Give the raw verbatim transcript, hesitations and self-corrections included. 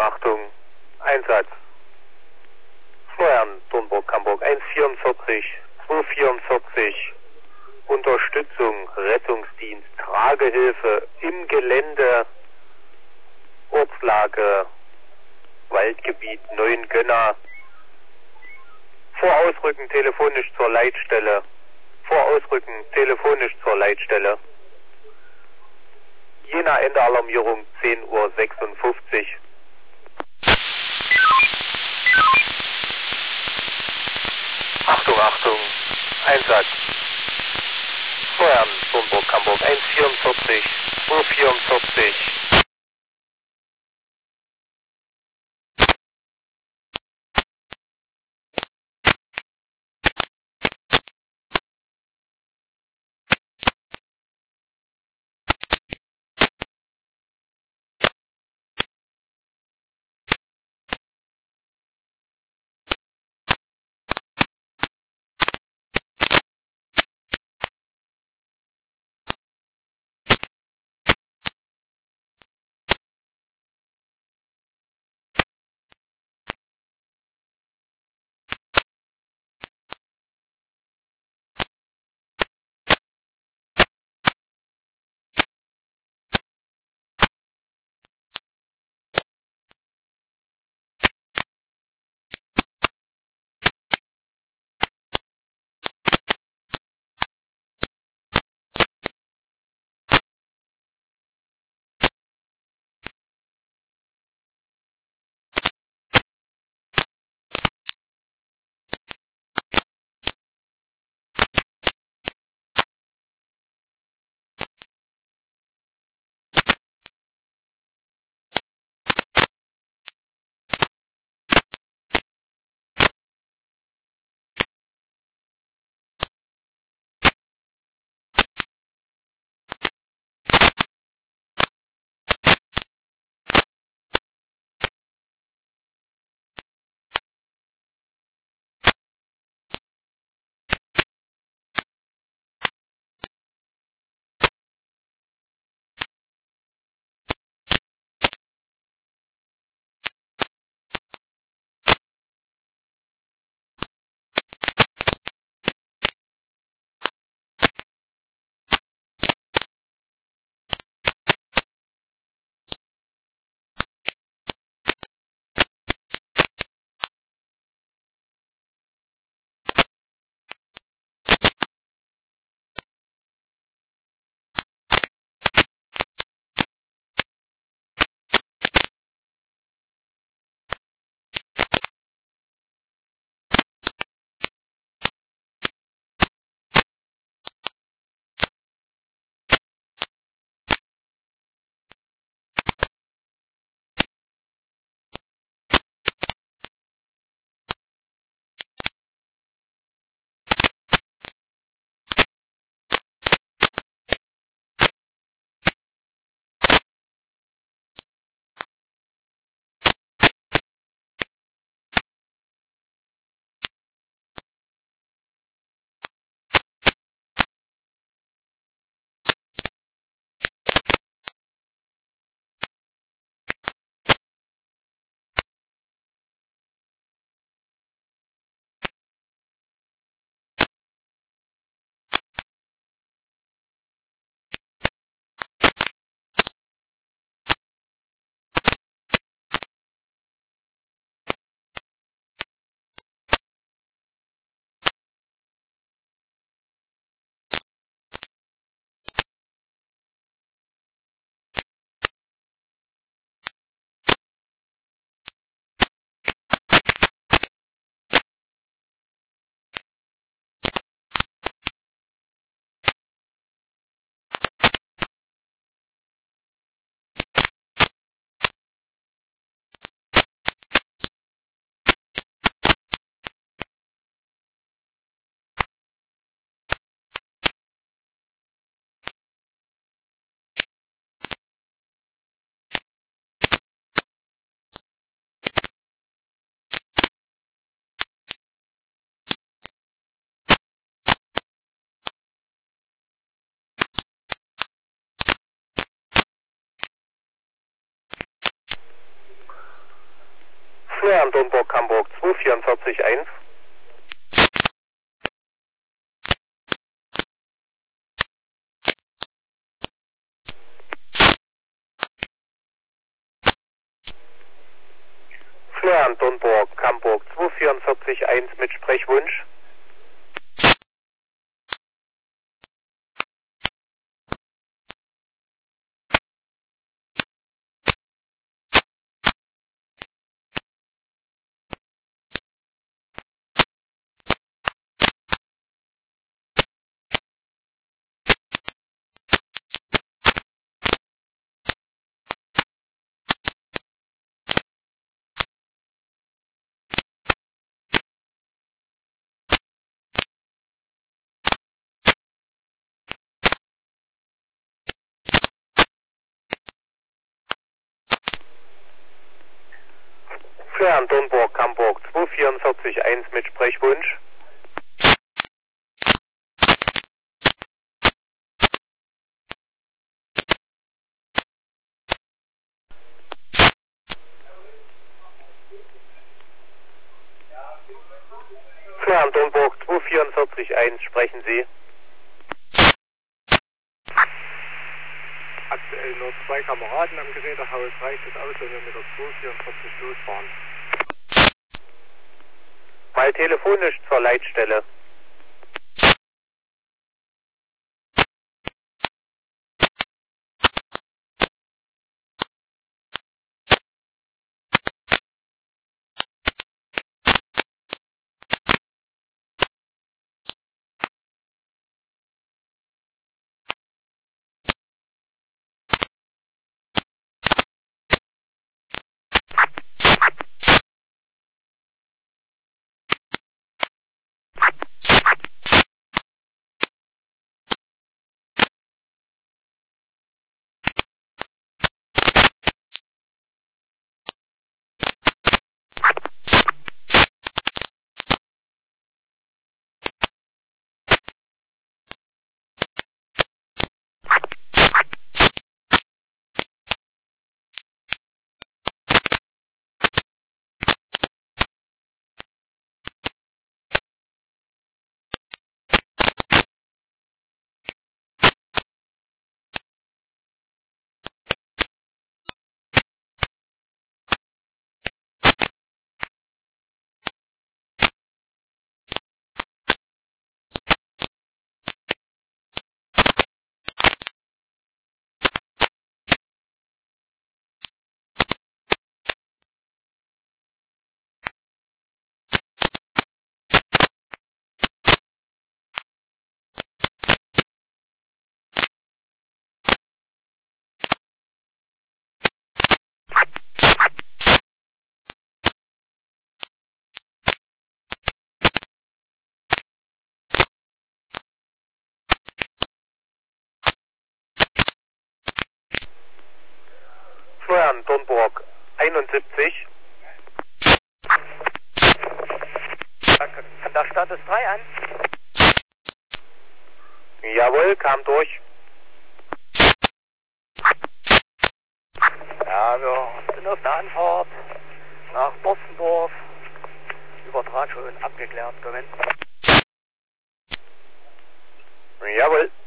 Achtung, Einsatz. Steuern, Dornburg, Hamburg, eins vierundvierzig, zwei vierundvierzig, Unterstützung, Rettungsdienst, Tragehilfe im Gelände, Ortslage, Waldgebiet Neuengönner. Vor Ausrücken telefonisch zur Leitstelle. Vor Ausrücken telefonisch zur Leitstelle. Jena Ende Alarmierung zehn Uhr sechsundfünfzig. Achtung, Achtung, Einsatz. Steuern, Dornburg, Hamburg, eins vierundvierzig, zwei vierundvierzig. Florian Dornburg, Hamburg zwei vierundvierzig eins. Florian Dornburg, Hamburg zwei vierundvierzig eins mit Sprechwunsch. Florian Dornburg, Hamburg zwei vierundvierzig eins mit Sprechwunsch. Florian Dornburg zwei vierundvierzig eins, sprechen Sie. Aktuell nur zwei Kameraden am Gerätehaus, reicht es aus, wenn wir mit der zwei vierundvierzig losfahren. Mal telefonisch zur Leitstelle. Florian Dornburg einundsiebzig. An der Status drei an. Jawohl, kam durch. Ja, wir sind auf der Anfahrt nach Borstendorf. Übertrag schon abgeklärt, Moment. Jawohl.